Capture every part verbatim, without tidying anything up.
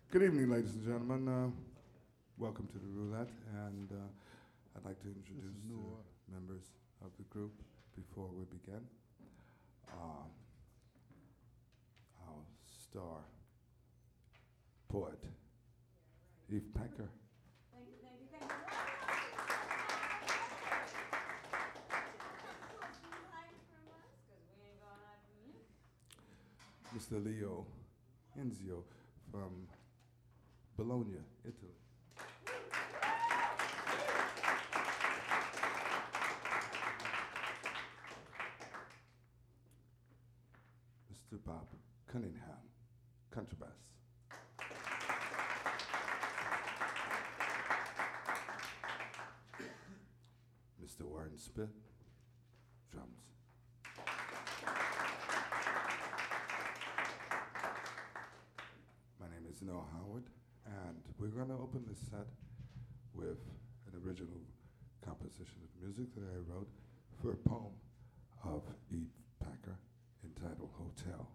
Good evening, ladies and gentlemen. Uh, welcome to the Roulette, and uh, I'd like to introduce the members of the group before we begin. Uh, our star poet, Eve Packer. Thank you, thank you, thank you. Mister Leo Enzio from Bologna, Italy. Mister Bob Cunningham, contrabass. Mister Warren Spit, drums. My name is Noah Howard, and we're going to open this set with an original composition of music that I wrote for a poem of Eve Packer entitled Hotel.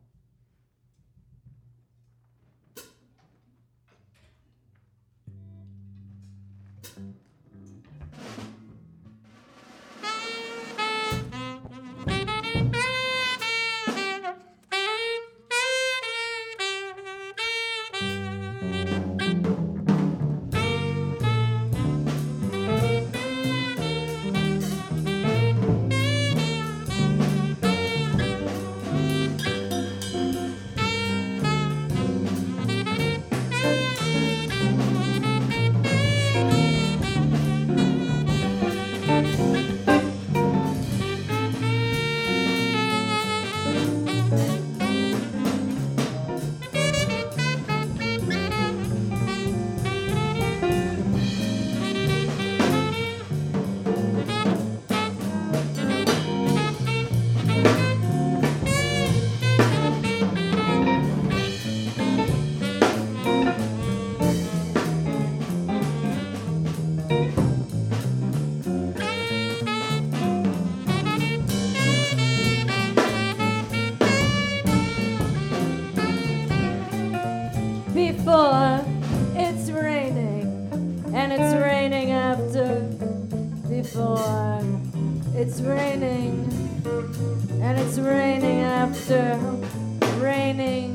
Before it's raining, and it's raining after. Before it's raining, and it's raining after. Raining,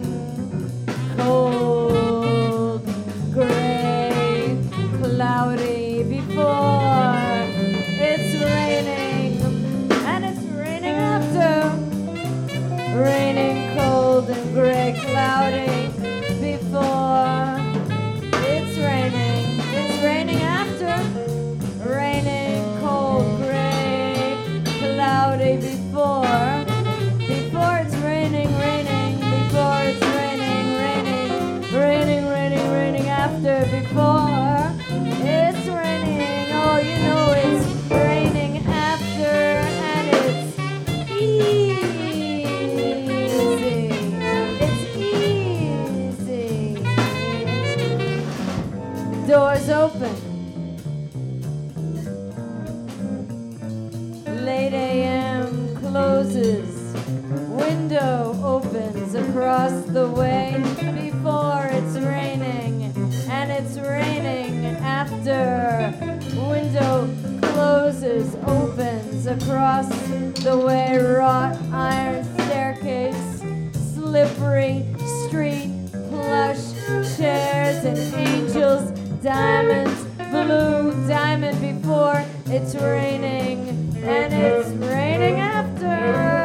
cold, gray, cloudy. Before it's raining, and it's raining after. Raining, cold, and gray, cloudy. Before it's raining, it's raining after. Raining, cold, gray, cloudy. Before, before it's raining, raining. Before it's raining, raining, raining, raining, raining after. Before it's raining, oh, you know it's raining after, and it's easy. It's easy. Doors open. Late A M closes. Window opens across the way. Before it's raining, and it's raining after. Window closes, opens across the way. Wrought iron staircase, slippery street, plush chairs and angels, diamonds, blue diamond. Before it's raining, and it's raining after.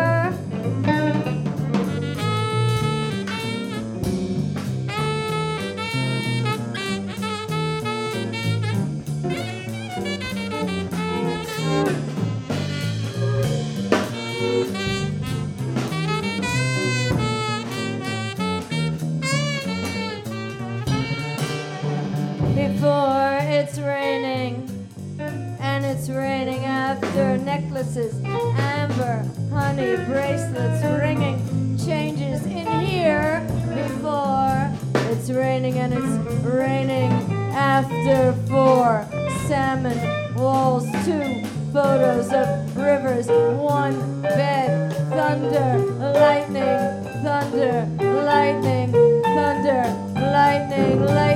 Before it's raining, and it's raining after. Necklaces, amber, honey, bracelets, ringing, changes in here. Before it's raining, and it's raining after. Four salmon walls, two photos of rivers, one bed, thunder, lightning, thunder, lightning, thunder, lightning, lightning.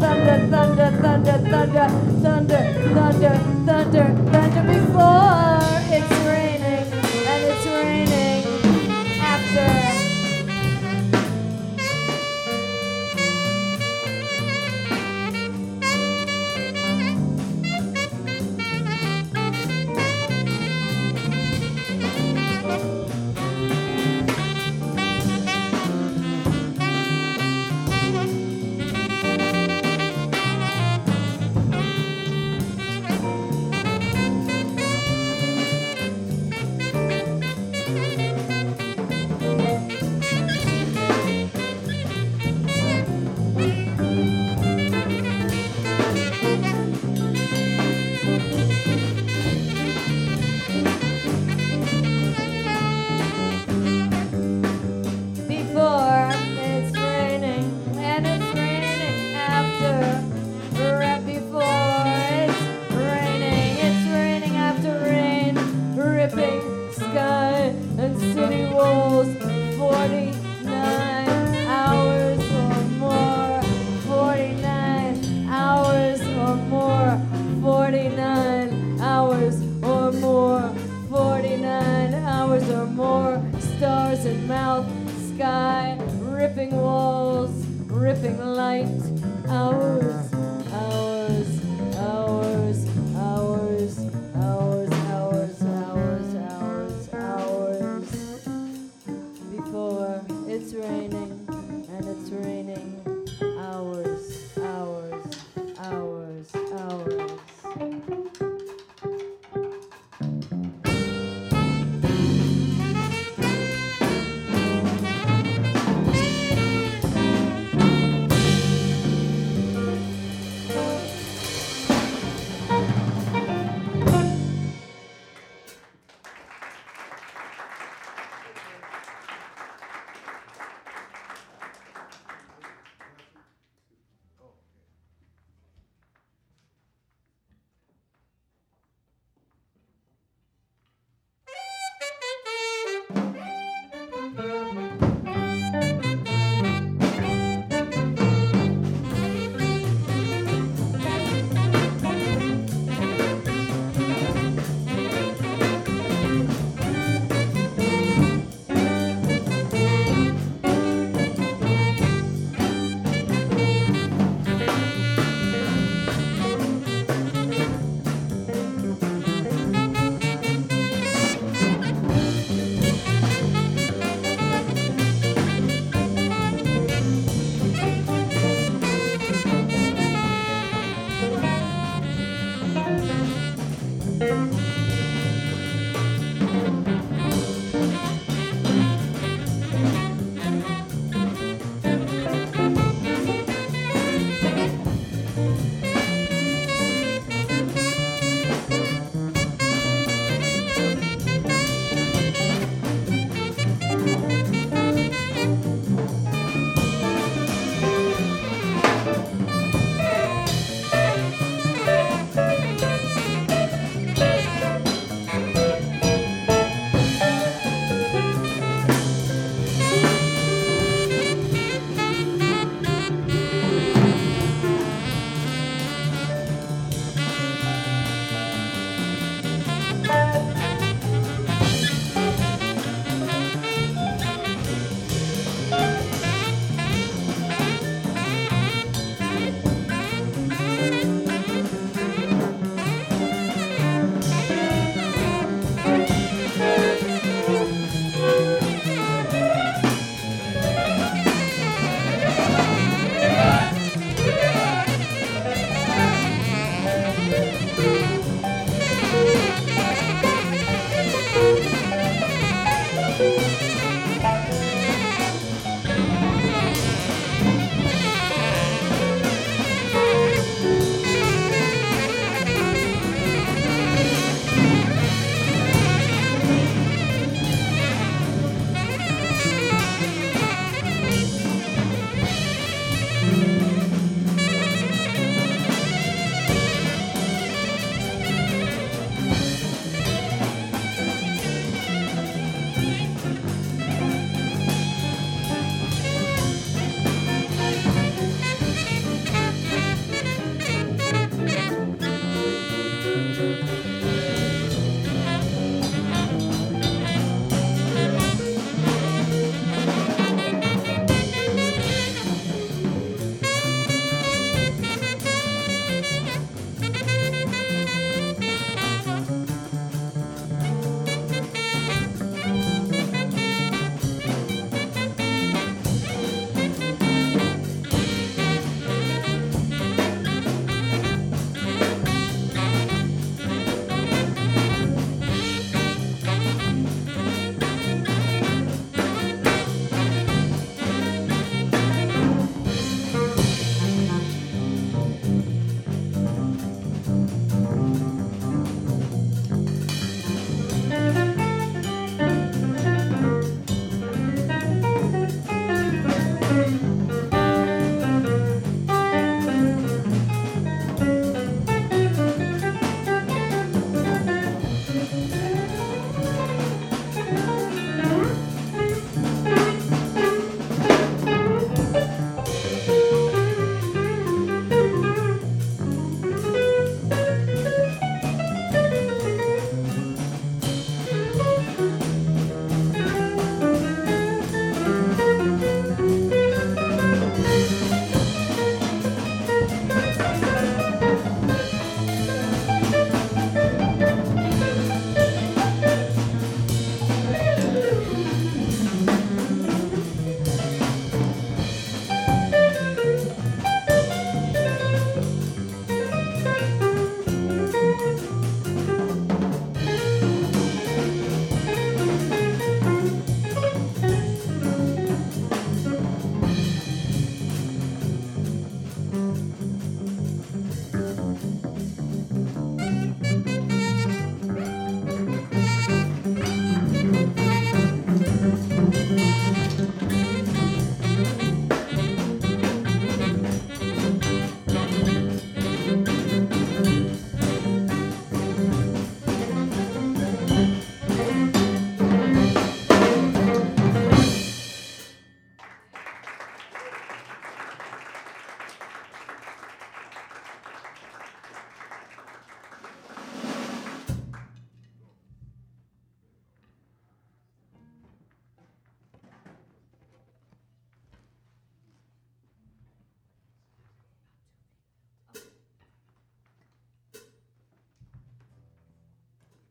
thunder, thunder, thunder, thunder, thunder, thunder, thunder, thunder before it's raining, and it's raining after.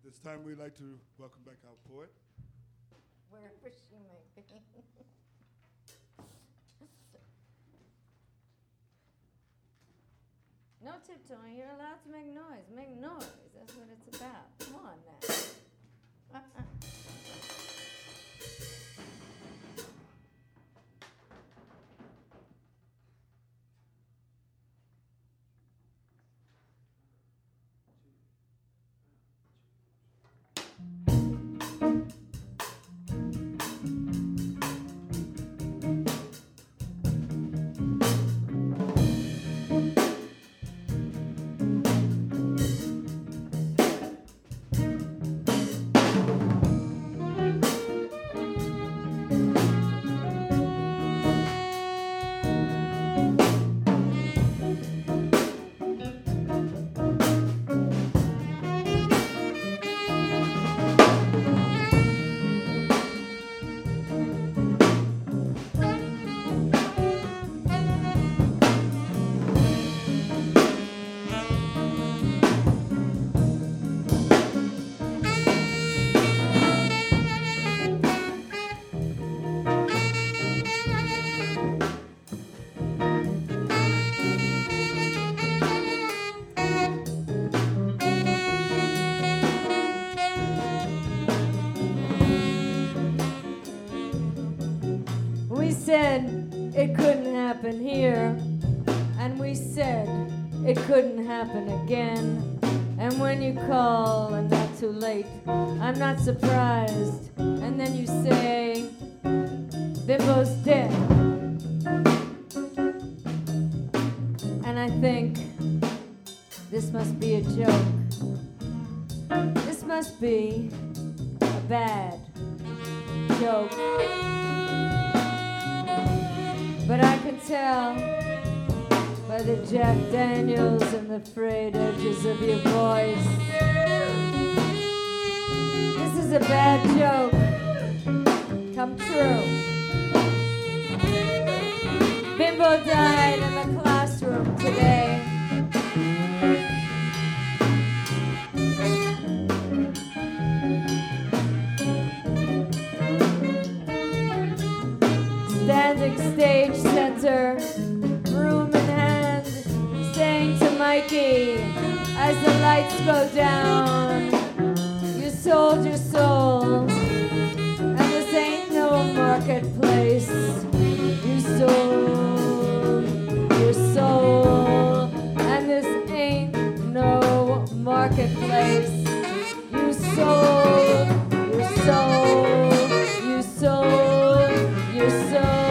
this time we'd like to welcome back our poet. Wherever she may be. No tiptoeing. You're allowed to make noise. Make noise. That's what it's about. Come on now. Said it couldn't happen here, and we said it couldn't happen again. And when you call and not too late, I'm not surprised. And then you say Bimbo's dead, and I think this must be a joke. This must be a bad joke. But I can tell by the Jack Daniels and the frayed edges of your voice. This is a bad joke come true. Bimbo died in the classroom today. Standing stage center, broom in hand, saying to Mikey as the lights go down, you sold your soul, and this ain't no marketplace. You sold your soul, and this ain't no marketplace. You sold your soul, you sold your soul.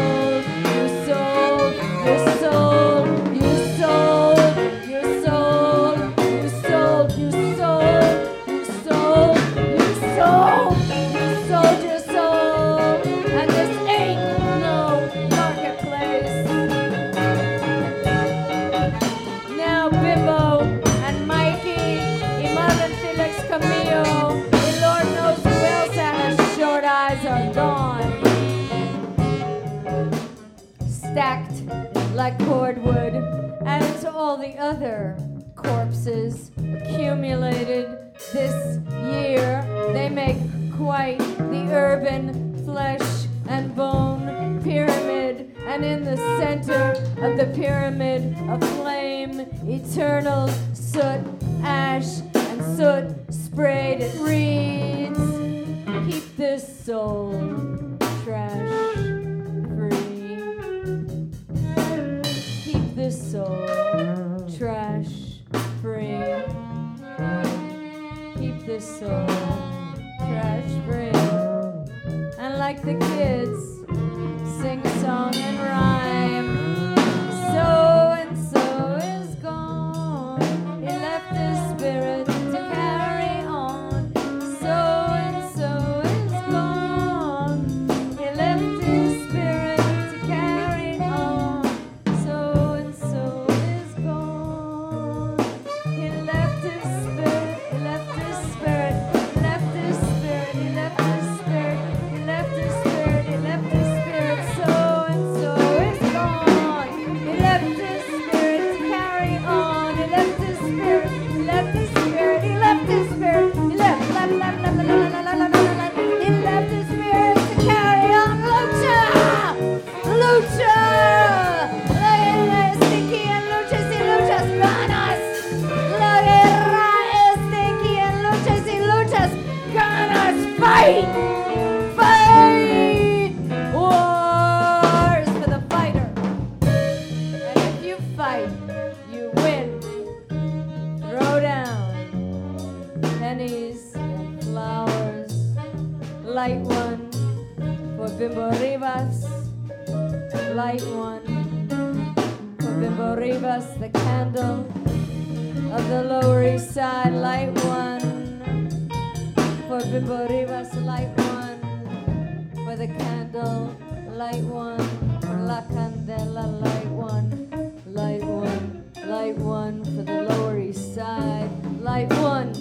Stacked like cordwood, and to all the other corpses accumulated this year, they make quite the urban flesh and bone pyramid, and in the center of the pyramid a flame, eternal soot, ash, and soot sprayed. It reads, keep this soul trash free. Keep this soul trash free. Keep this soul trash free. And like the kids, sing a song and rhyme. So and so is gone. He left his spirit to carry on. So and so is gone. He left his spirit to carry on. So and so is gone. He left his spirit. He left his spirit. He left his spirit. He left his spirit. He left his spirit. He left his spirit. So and so is gone. Bimbo Rivas, the candle of the Lower East Side, light one. For Bimbo Rivas, light one. For the candle, light one. For La Candela, light one. Light one, light one. For the Lower East Side, light one.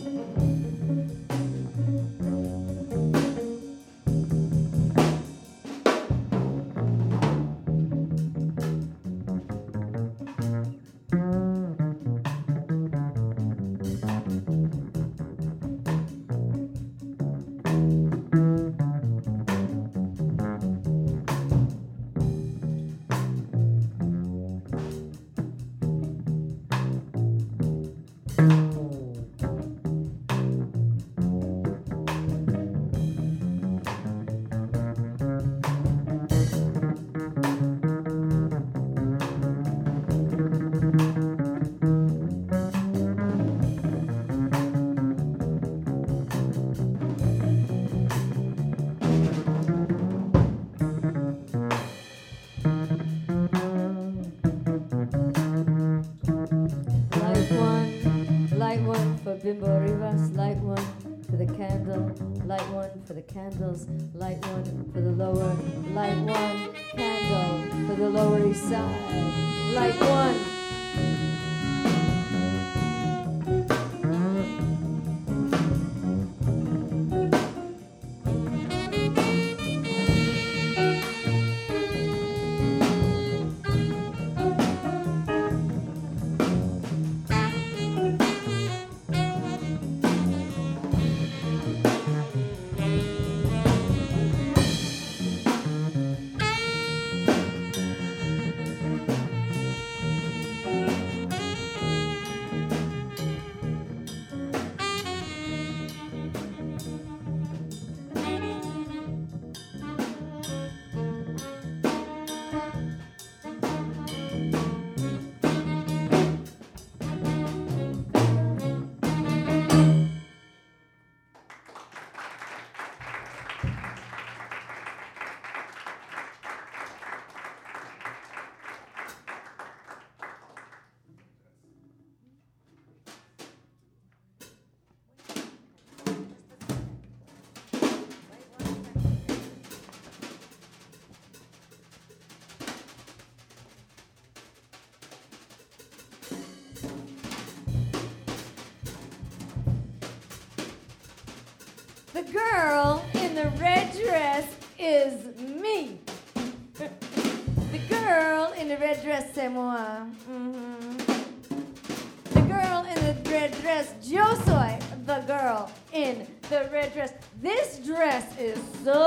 Bimbo Rivas, light one for the candle, light one for the candles, light one for the lower, light one candle for the Lower East Side, light one. The girl in the red dress is me. The girl in the red dress, c'est moi. Mm-hmm. The girl in the red dress, yo soy the girl in the red dress. This dress is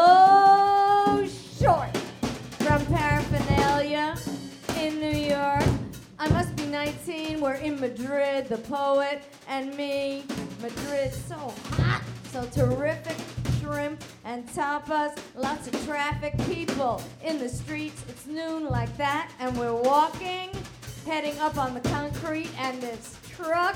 so short. From Paraphernalia in New York. I must be nineteen. We're in Madrid, the poet and me. Madrid, so hot. So terrific, shrimp and tapas, lots of traffic, people in the streets. It's noon like that, and we're walking, heading up on the concrete, and this truck,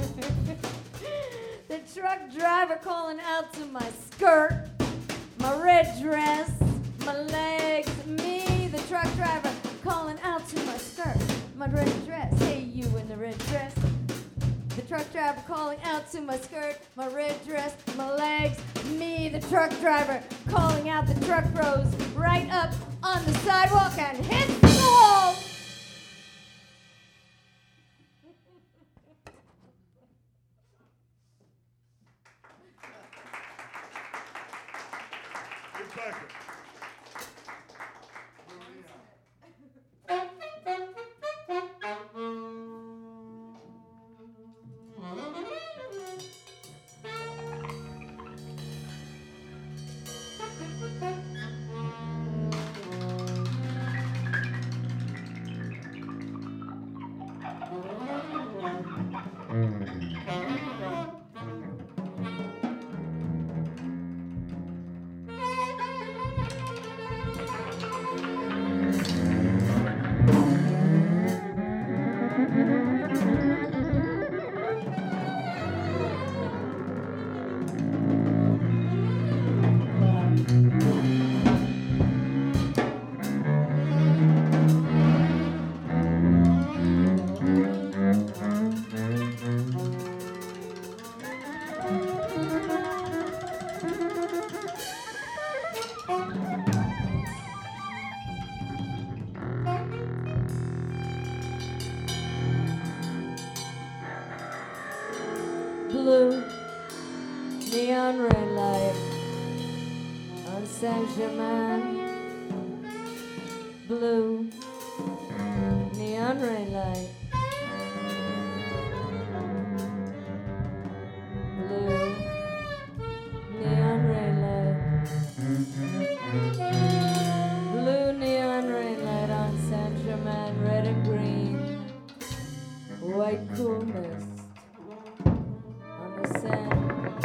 the truck driver calling out to my skirt, my red dress, my legs, me, the truck driver calling out to my skirt, my red dress, hey you in the red dress. The truck driver calling out to my skirt, my red dress, my legs, me, the truck driver calling out. The truck rose right up on the sidewalk and hit the wall. neon red light on Saint-Germain. Blue neon red light. Blue neon red light. Blue neon red light on Saint-Germain. Red and green. White cool mist on the sand.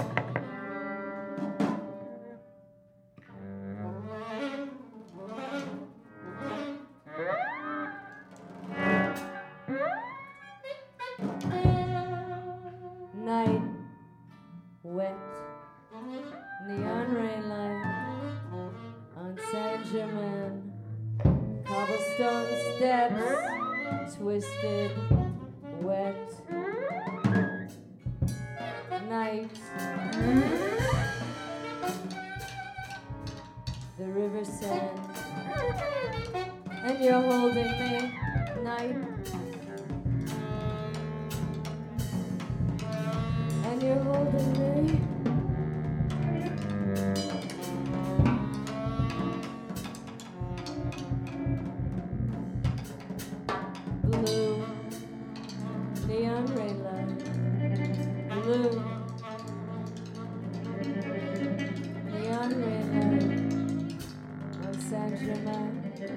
Night, wet, neon rain light on Saint-Germain. Cobblestone steps, twisted, wet. Night, the river sand, and you're holding me. Night, and you're holding me. Blue neon rain light. Blue neon rain light on Saint-Germain.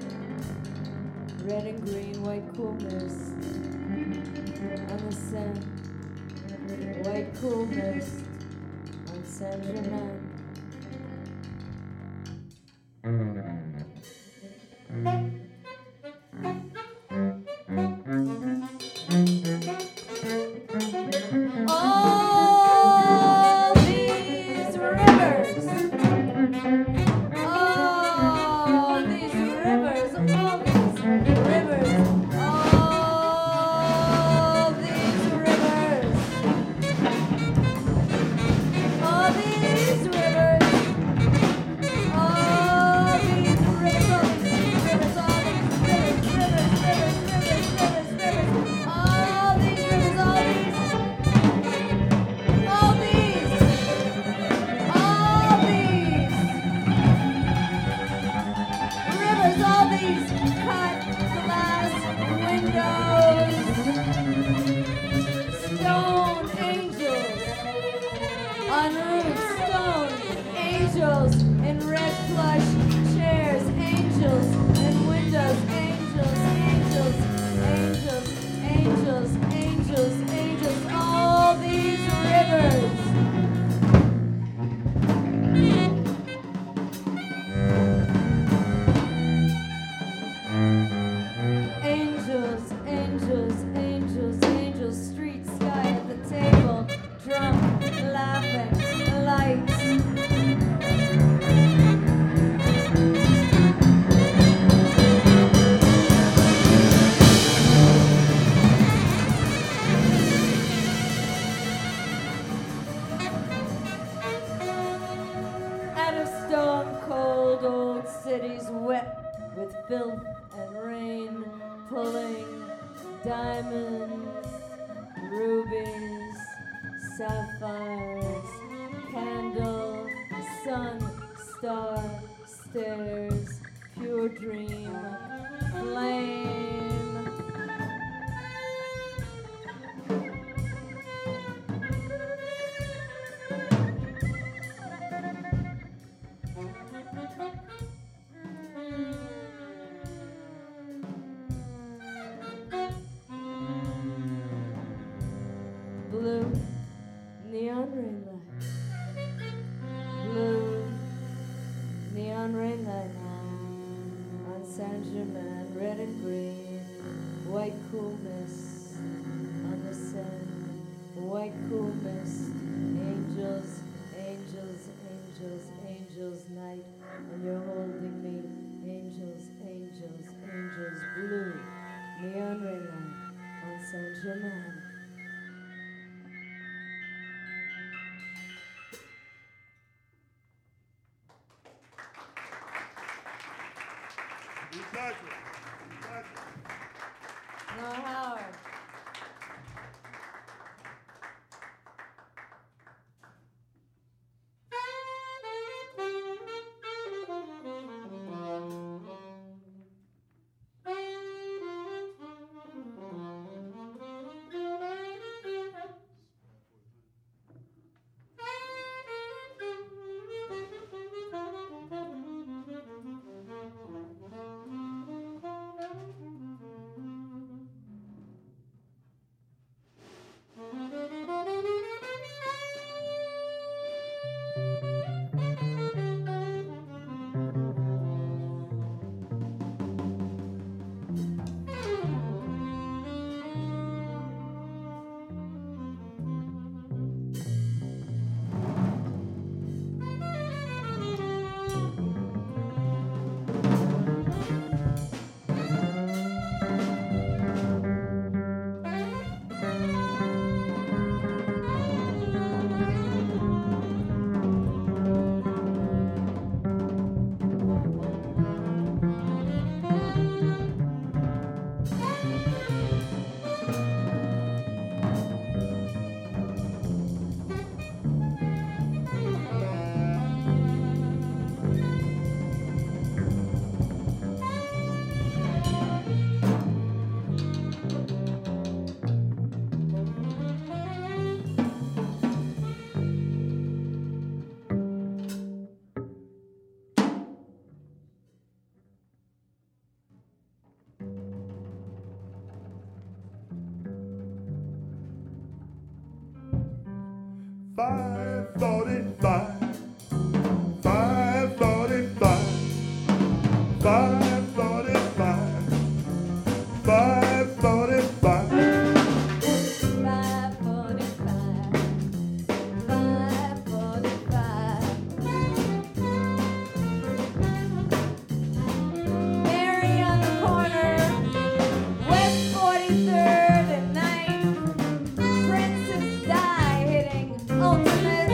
Red and green, white cool mist on the sand. White cool mist on Saint-Germain. All these rivers, all these rivers, all these rivers, all these rivers, all these rivers, all these rivers, all these rivers, all these rivers, rivers, rivers, rivers, rivers, rivers, all these rivers, all these, all these, all these rivers, all these cut glass windows, stone angels on roofs, stone angels in red plush chairs, angels in windows, angels, angels, angels, angels, angels, angels, all these rivers. Angels, angels, angels, angels, street sky at the table, drunk, laughing, lights. Out of stone cold old cities wet with filth and rain, pulling diamonds, rubies, sapphires, candle, sun, star, stairs, pure dream, flame. Blue neon rain light. Blue neon rain light on Saint-Germain. Red and green, white cool mist on the sand. White cool mist, angels, angels, angels, angels, night, and you're holding me. Angels, angels, angels, blue neon rain light on Saint-Germain. Exactly. Exactly. No, Howard. five forty-five, five forty-five, five forty-five, five forty-five. Five forty-five, five forty-five. Mary on the corner, West forty-third and ninth. Princess Die hitting ultimate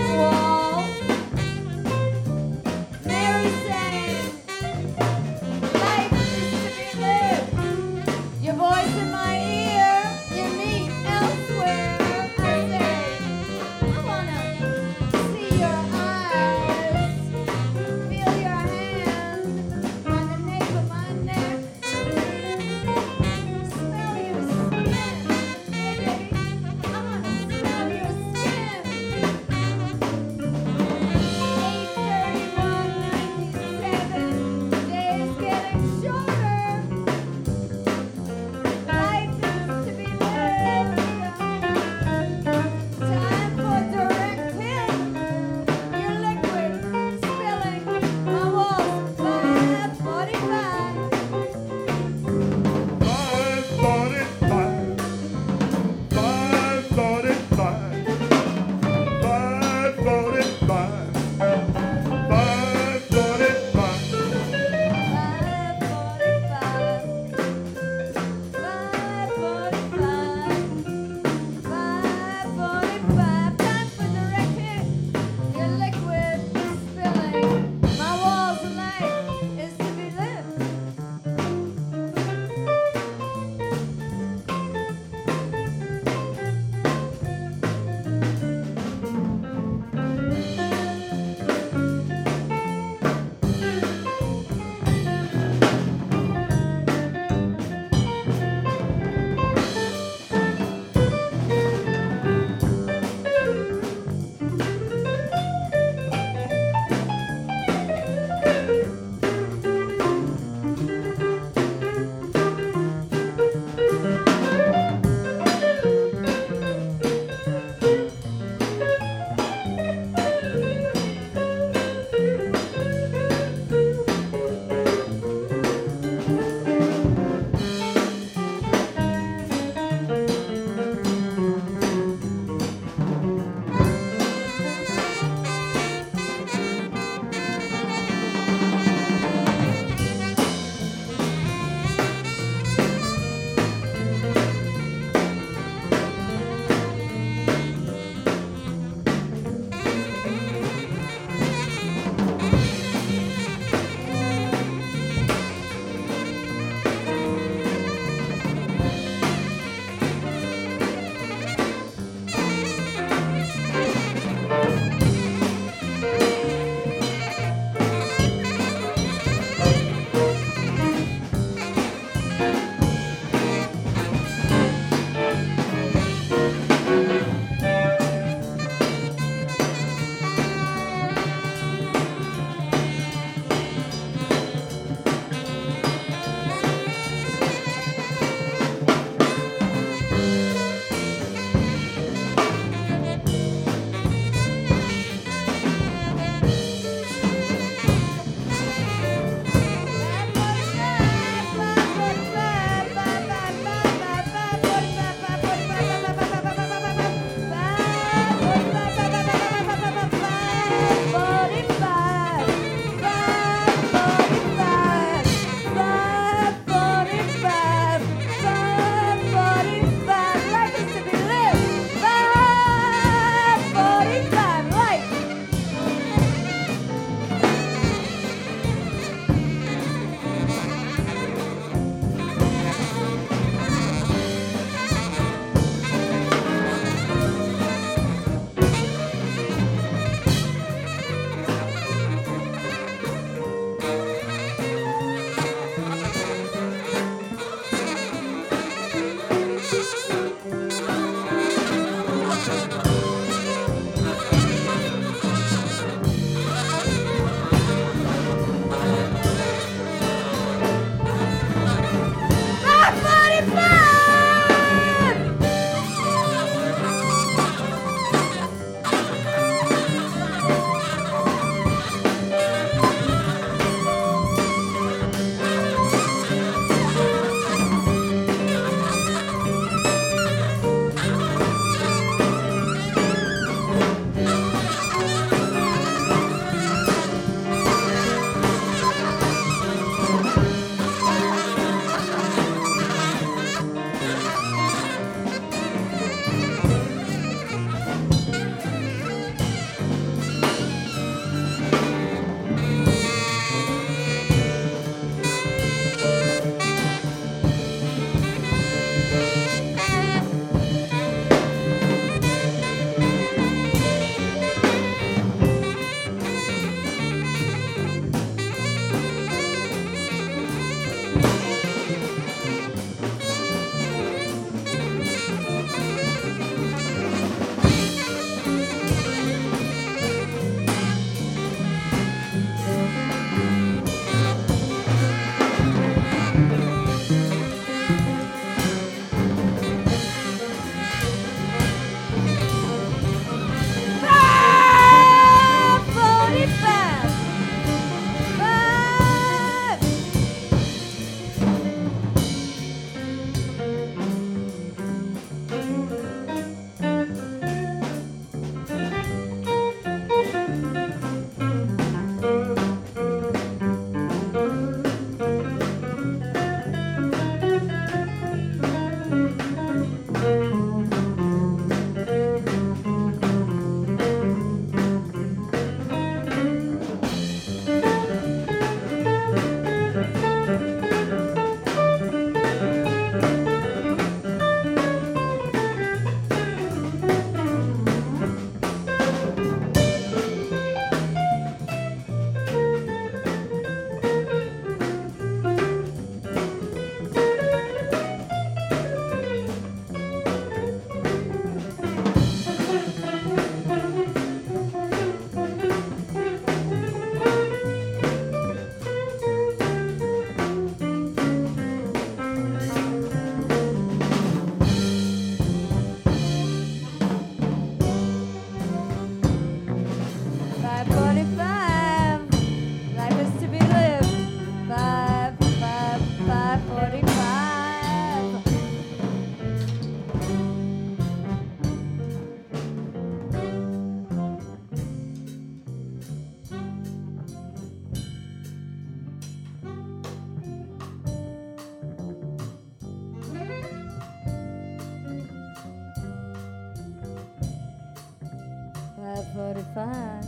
forty-five.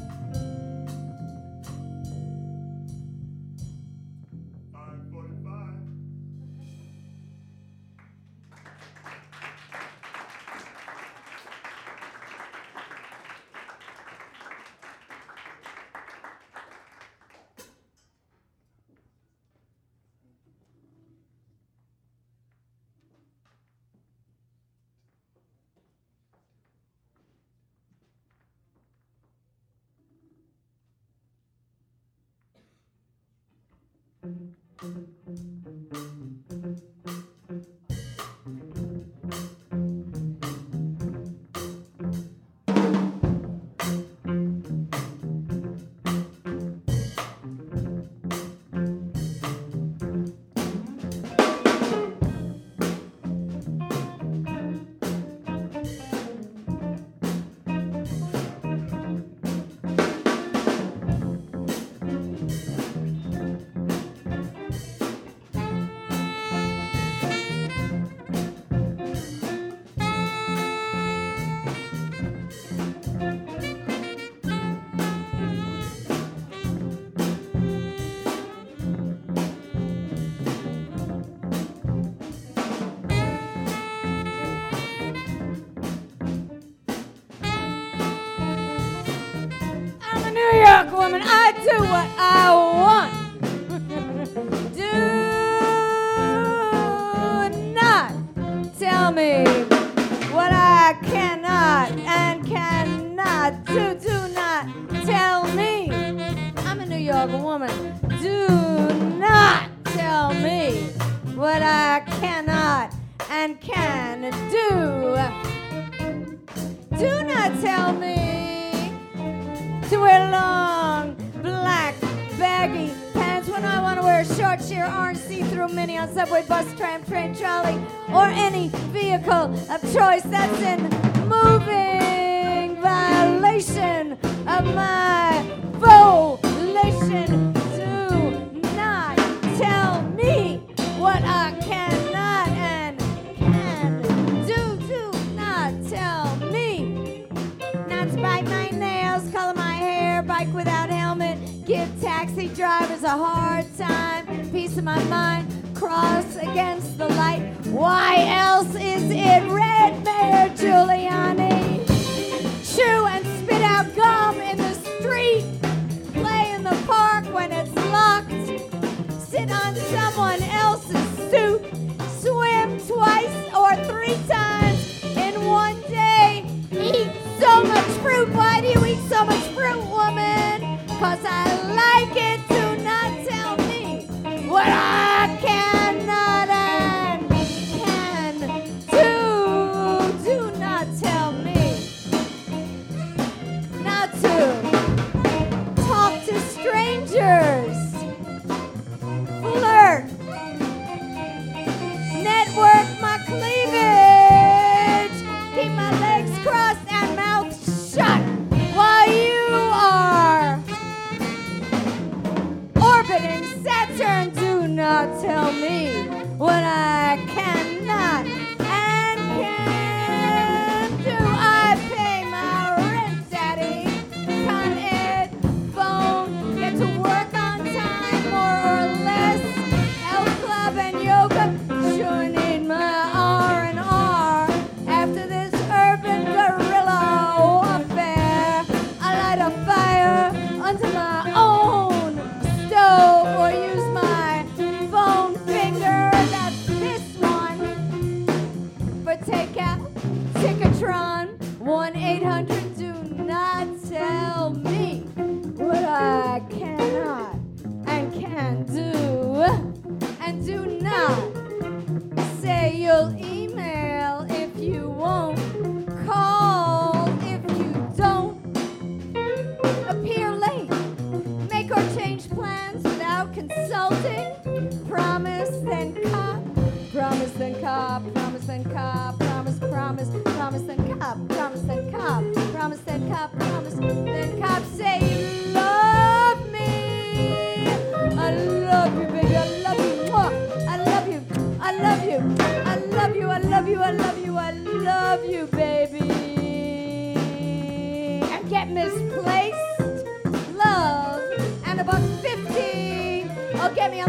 five forty-five. Woman, I do what I want. Do not tell me what I cannot and cannot do. Do not tell me. I'm a New York woman. Do not tell me what I cannot and can do. Do not tell me to wear long, black, baggy pants when I want to wear a short, sheer, orange, see-through mini on subway, bus, tram, train, trolley, or any vehicle of choice that's in moving violation of my volition. Do not tell me what I cannot and can do. Do not tell me not to bite my nails, color my hair, bike without helmet, give taxi drivers a hard time, peace of my mind, cross against the light. Why else is it red, Mayor Giuliani? Chew and spit out gum in the street, play in the park when it's locked, sit on someone else's suit, swim twice or three times in one day, eat so much fruit. Why do you eat so much fruit, woman? 'Cause I like it. Do not tell me what I cannot and can do. Do not tell me not to talk to strangers, flirt, network my cleavage, keep my legs crossed and mouth shut while you are orbiting Saturn. Do not tell me what I cannot and can do. I pay my rent, daddy. Con ed, phone, get to work on time, more or less. Health club and yoga, sure need my R and R. After this urban guerrilla warfare, I light a fire under my own stove or use my phone finger. That's this one for takeout. Ticketron, one eight hundred. Do not tell me what I cannot and can do. And do not say you'll email if you won't, call if you don't, appear late, make or change plans without consulting, promise then cop, promise then cop, promise then cop, promise, promise, promise then cop, promise then cop, promise then cop, promise then cop, say you love me. I love you, baby, I love you, mwah. I love you, I love you, I love you, I love you, I love you, I love you, baby. And get Miss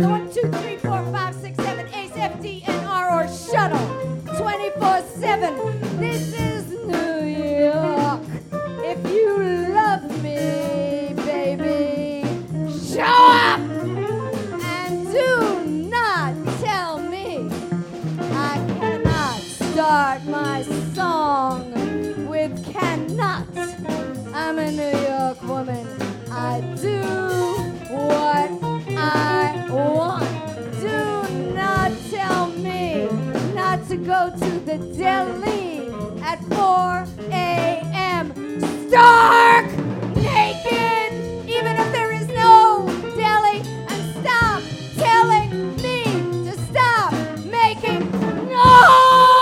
the one, two, three, four, five, six, seven, Ace, F, D, N, R, or shuttle. twenty-four seven. This is New York. If you love me, baby, show up. And do not tell me I cannot start my song with cannot. I'm a New York woman. I do what I want. Do not tell me not to go to the deli at four a.m. stark naked, even if there is no deli. And stop telling me to stop making noise.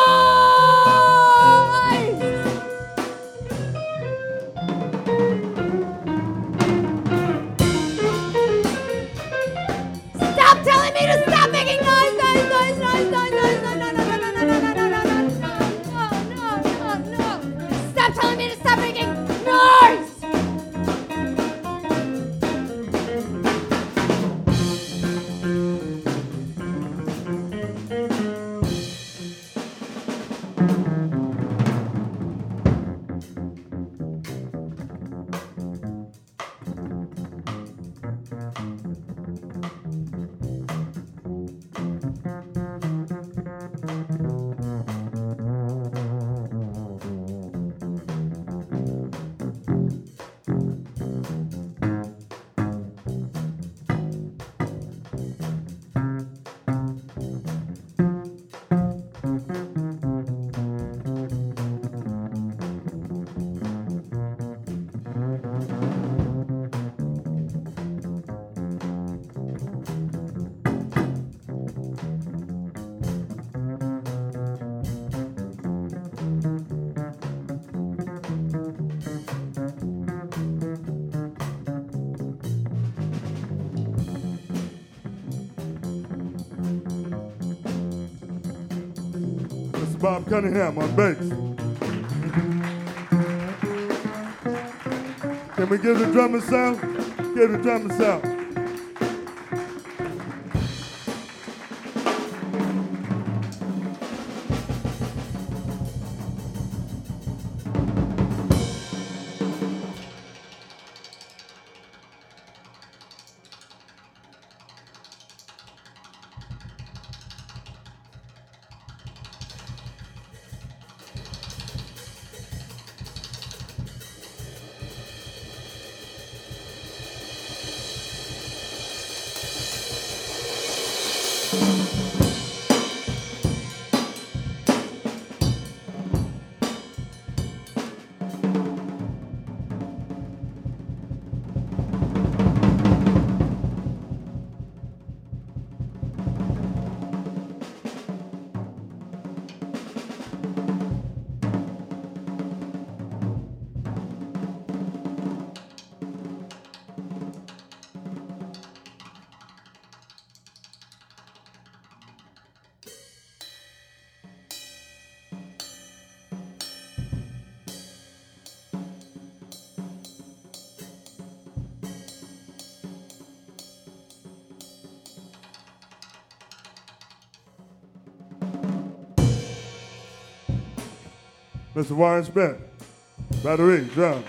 Stop telling me to stop making noise, noise, noise, noise, noise, noise, no, no, no, no, no, no, no, no, no, no, no, no, no, no. Stop telling me to stop making noise. Bob Cunningham on bass. Can we give the drummer sound? Give the drummer sound. Mister Warren Smith, battery, drum.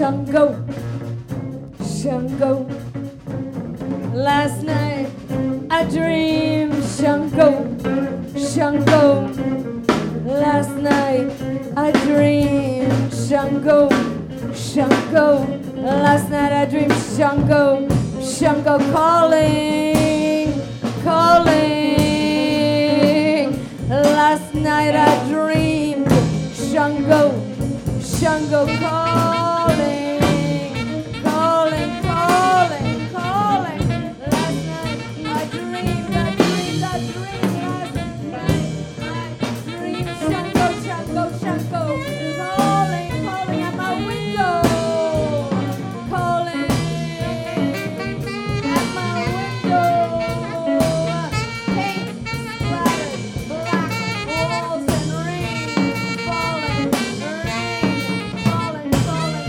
Shango, Shango. Last night I dreamed Shango, Shango. Last night I dreamed Shango, Shango. Last night I dreamed Shango, Shango calling, calling. Last night I dreamed Shango, Shango calling, calling, calling, calling. Last night I dreamed, I dreamed, I dreamed. Last night I dreamed Shango, Shango, Shango calling, calling at my window, calling at my window. Paint splattered, black walls and rain falling, rain falling, falling, falling.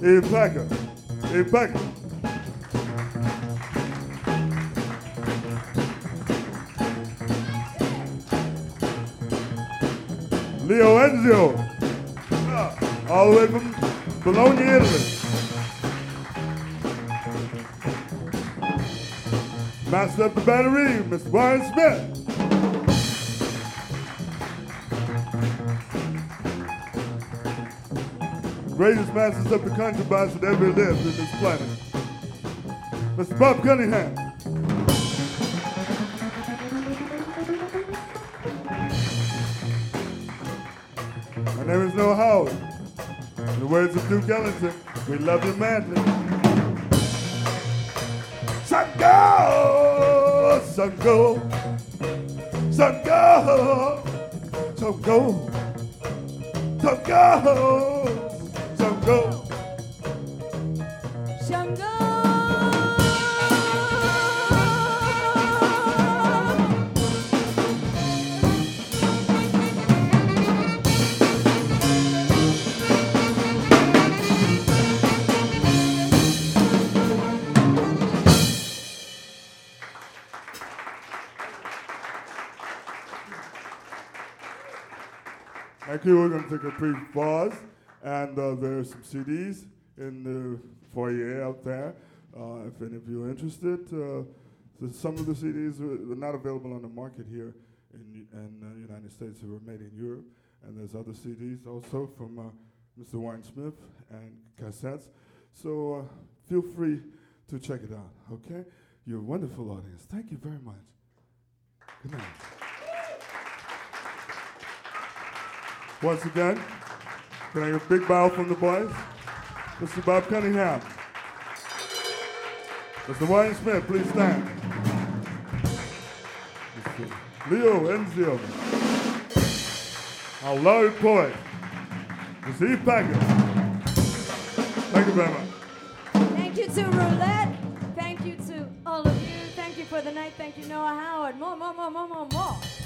Eve Packer. Eve Packer. Leo Enzio. Ah, all the way from Bologna, Italy. Master of the battery, Mister Warren Smith. Greatest masters of the contrabass that ever lived in this planet. Mister Bob Cunningham. My name is Noah Howard. In the words of Duke Ellington, we love you madly. Sun go, sun go, sun go, sun go, sun go, sun go. Shango. Thank you. We're going to take a brief pause, and uh, there are some C Ds in the foyer out there. Uh, if any of you are interested, uh, so some of the C Ds are are not available on the market here in in the uh, United States. They were made in Europe, and there's other C Ds also from uh, Mister Warren Smith and cassettes. So uh, feel free to check it out. Okay, you're a wonderful audience. Thank you very much. Good night. Once again, can I get a big bow from the boys? Mister Bob Cunningham. Mister Warren Smith, please stand. Mister Leo Enzio. Our Larry poet, Mister Eve Packer. Thank you very much. Thank you to Roulette. Thank you to all of you. Thank you for the night. Thank you, Noah Howard. More, more, more, more, more, more.